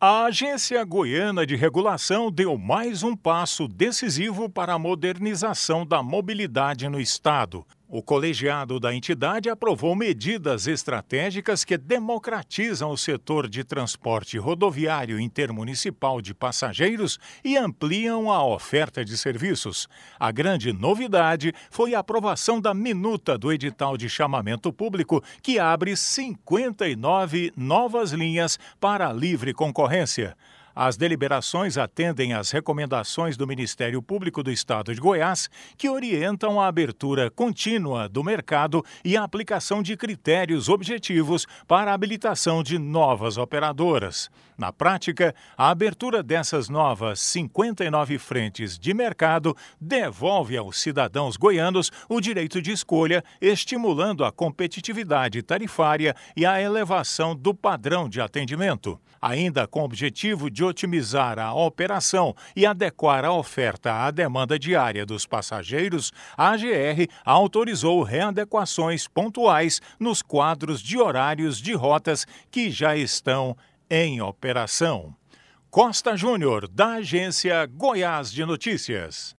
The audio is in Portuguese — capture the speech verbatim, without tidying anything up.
A Agência Goiana de Regulação deu mais um passo decisivo para a modernização da mobilidade no estado. O colegiado da entidade aprovou medidas estratégicas que democratizam o setor de transporte rodoviário intermunicipal de passageiros e ampliam a oferta de serviços. A grande novidade foi a aprovação da minuta do edital de chamamento público, que abre cinquenta e nove novas linhas para a livre concorrência. As deliberações atendem às recomendações do Ministério Público do Estado de Goiás, que orientam a abertura contínua do mercado e a aplicação de critérios objetivos para a habilitação de novas operadoras. Na prática, a abertura dessas novas cinquenta e nove frentes de mercado devolve aos cidadãos goianos o direito de escolha, estimulando a competitividade tarifária e a elevação do padrão de atendimento. Ainda com o objetivo de otimizar a operação e adequar a oferta à demanda diária dos passageiros, a A G R autorizou readequações pontuais nos quadros de horários de rotas que já estão em operação. Costa Júnior, da Agência Goiás de Notícias.